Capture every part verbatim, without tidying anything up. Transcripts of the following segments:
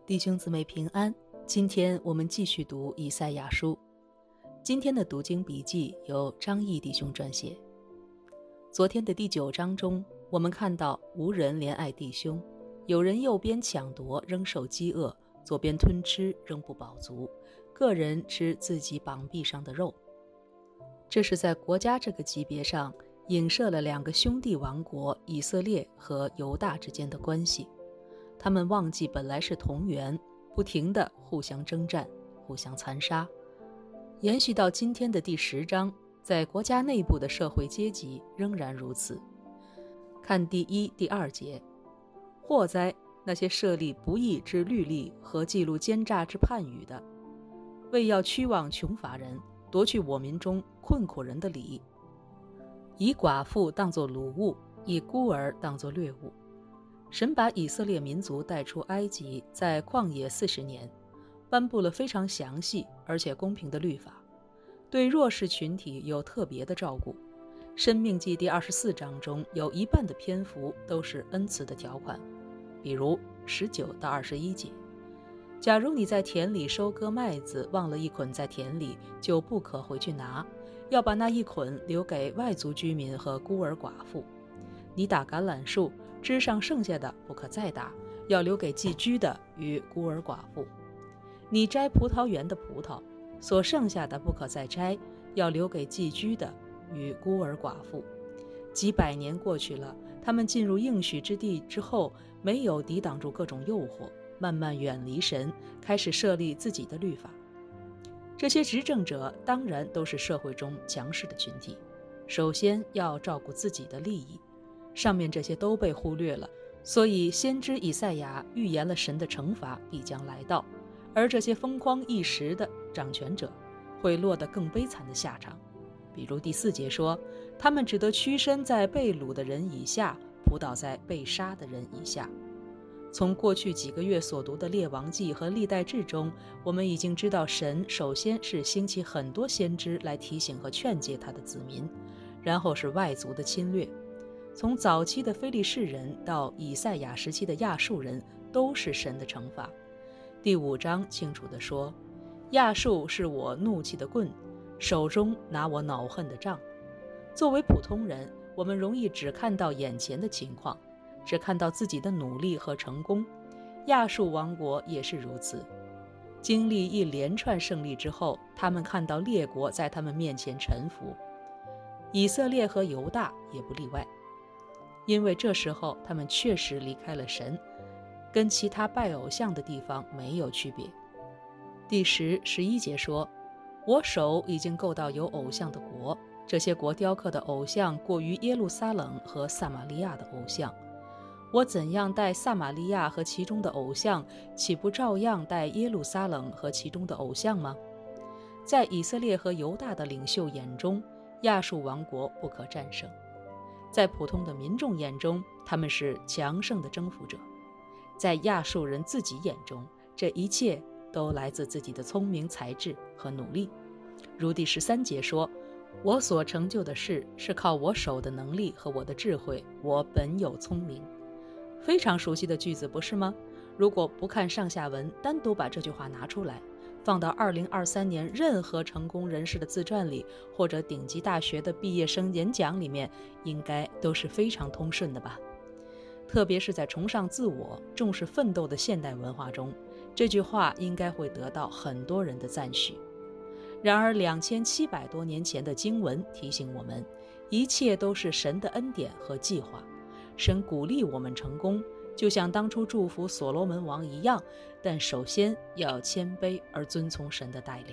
弟兄姊妹平安，今天我们继续读以赛亚书。今天的读经笔记由张毅弟兄撰写。昨天的第九章中，我们看到无人怜爱弟兄，有人右边抢夺，仍受饥饿，左边吞吃，仍不饱足，个人吃自己膀臂上的肉。这是在国家这个级别上影射了两个兄弟王国以色列和犹大之间的关系。他们忘记本来是同源，不停地互相征战，互相残杀。延续到今天的第十章，在国家内部的社会阶级仍然如此。看第一、第二节，祸哉，那些设立不义之律例和记录奸诈之判语的，为要驱往穷乏人，夺去我民中困苦人的理，以寡妇当作掳物，以孤儿当作掠物。神把以色列民族带出埃及，在旷野四十年，颁布了非常详细而且公平的律法，对弱势群体有特别的照顾。申命记第二十四章中有一半的篇幅都是恩慈的条款，比如十九到二十一节，假如你在田里收割麦子，忘了一捆在田里，就不可回去拿，要把那一捆留给外族居民和孤儿寡妇。你打橄榄树，枝上剩下的不可再打，要留给寄居的与孤儿寡妇。你摘葡萄园的葡萄，所剩下的不可再摘，要留给寄居的与孤儿寡妇。几百年过去了，他们进入应许之地之后，没有抵挡住各种诱惑，慢慢远离神，开始设立自己的律法。这些执政者当然都是社会中强势的群体，首先要照顾自己的利益，上面这些都被忽略了，所以先知以赛亚预言了神的惩罚必将来到，而这些疯狂一时的掌权者会落得更悲惨的下场。比如第四节说，他们只得屈身在被掳的人以下，扑倒在被杀的人以下。从过去几个月所读的列王记和历代志中，我们已经知道神首先是兴起很多先知来提醒和劝诫他的子民，然后是外族的侵略。从早期的非利士人到以赛亚时期的亚述人，都是神的惩罚。第五章清楚地说，亚述是我怒气的棍，手中拿我恼恨的杖。作为普通人，我们容易只看到眼前的情况，只看到自己的努力和成功。亚述王国也是如此，经历一连串胜利之后，他们看到列国在他们面前臣服。以色列和犹大也不例外，因为这时候他们确实离开了神，跟其他拜偶像的地方没有区别。第十、十一节说，我手已经够到有偶像的国，这些国雕刻的偶像过于耶路撒冷和撒玛利亚的偶像。我怎样待撒玛利亚和其中的偶像，岂不照样待耶路撒冷和其中的偶像吗？在以色列和犹大的领袖眼中，亚述王国不可战胜。在普通的民众眼中，他们是强盛的征服者。在亚述人自己眼中，这一切都来自自己的聪明才智和努力。如第十三节说，我所成就的事是靠我手的能力和我的智慧，我本有聪明。非常熟悉的句子，不是吗？如果不看上下文，单独把这句话拿出来，放到二零二三年任何成功人士的自传里，或者顶级大学的毕业生演讲里面，应该都是非常通顺的吧。特别是在崇尚自我、重视奋斗的现代文化中，这句话应该会得到很多人的赞许。然而两千七百多年前的经文提醒我们，一切都是神的恩典和计划。神鼓励我们成功，就像当初祝福所罗门王一样，但首先要谦卑而遵从神的带领。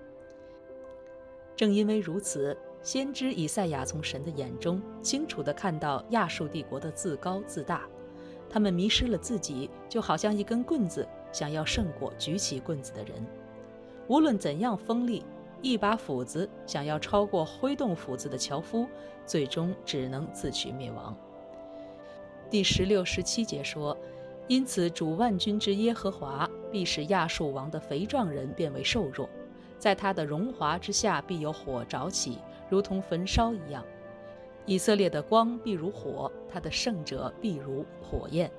正因为如此，先知以赛亚从神的眼中清楚地看到亚述帝国的自高自大，他们迷失了自己，就好像一根棍子想要胜过举起棍子的人。无论怎样锋利，一把斧子想要超过挥动斧子的樵夫，最终只能自取灭亡。第十六、十七节说，因此主万军之耶和华必使亚述王的肥壮人变为瘦弱，在他的荣华之下必有火着起，如同焚烧一样。以色列的光必如火，他的圣者必如火焰，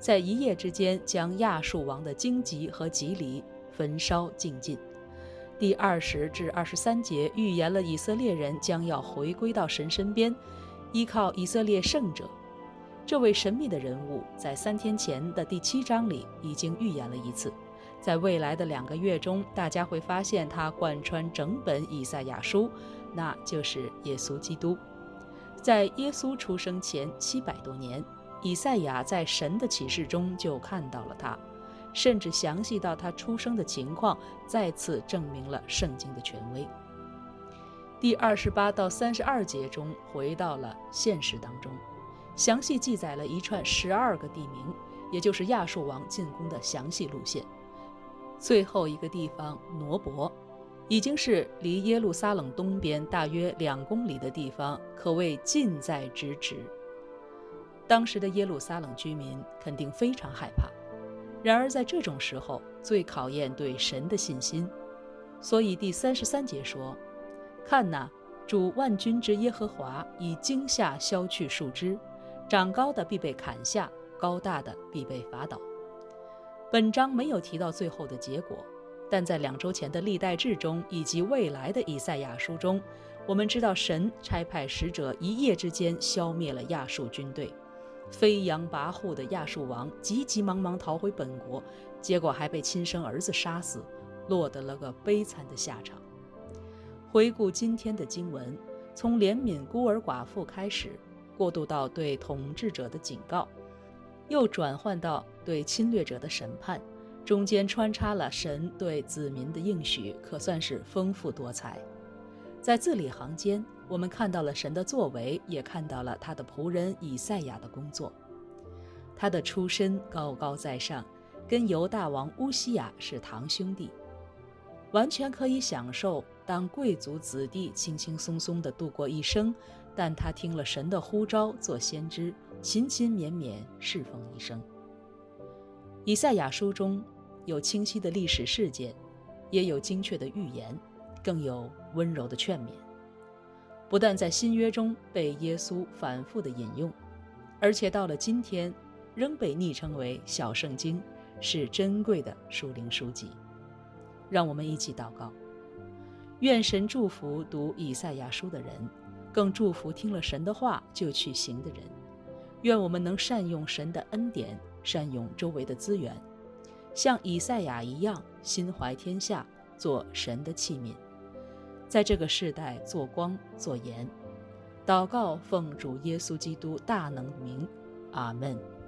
在一夜之间将亚述王的荆棘和棘藜焚烧净尽。第二十至二十三节预言了以色列人将要回归到神身边，依靠以色列圣者。这位神秘的人物在三天前的第七章里已经预言了一次，在未来的两个月中，大家会发现他贯穿整本以赛亚书，那就是耶稣基督。在耶稣出生前七百多年，以赛亚在神的启示中就看到了他，甚至详细到他出生的情况，再次证明了圣经的权威。第二十八到三十二节中回到了现实当中，详细记载了一串十二个地名，也就是亚述王进攻的详细路线。最后一个地方挪伯，已经是离耶路撒冷东边大约两公里的地方，可谓近在咫尺。当时的耶路撒冷居民肯定非常害怕，然而在这种时候最考验对神的信心。所以第三十三节说：看哪，主万军之耶和华以惊吓削去树枝，长高的必被砍下，高大的必被伐倒。本章没有提到最后的结果，但在两周前的历代志中以及未来的以赛亚书中，我们知道神差派使者一夜之间消灭了亚述军队，飞扬跋扈的亚述王急急忙忙逃回本国，结果还被亲生儿子杀死，落得了个悲惨的下场。回顾今天的经文，从怜悯孤儿寡妇开始，过渡到对统治者的警告，又转换到对侵略者的审判，中间穿插了神对子民的应许，可算是丰富多彩。在字里行间，我们看到了神的作为，也看到了他的仆人以赛亚的工作。他的出身高高在上，跟犹大王乌西雅是堂兄弟，完全可以享受当贵族子弟轻轻松松地度过一生，但他听了神的呼召做先知，勤勤勉勉侍奉一生。以赛亚书中有清晰的历史事件，也有精确的预言，更有温柔的劝勉。不但在新约中被耶稣反复的引用，而且到了今天仍被昵称为小圣经，是珍贵的属灵书籍。让我们一起祷告，愿神祝福读以赛亚书的人，更祝福听了神的话就去行的人。愿我们能善用神的恩典，善用周围的资源，像以赛亚一样心怀天下，做神的器皿，在这个世代做光做盐。祷告奉主耶稣基督大能的名，阿们。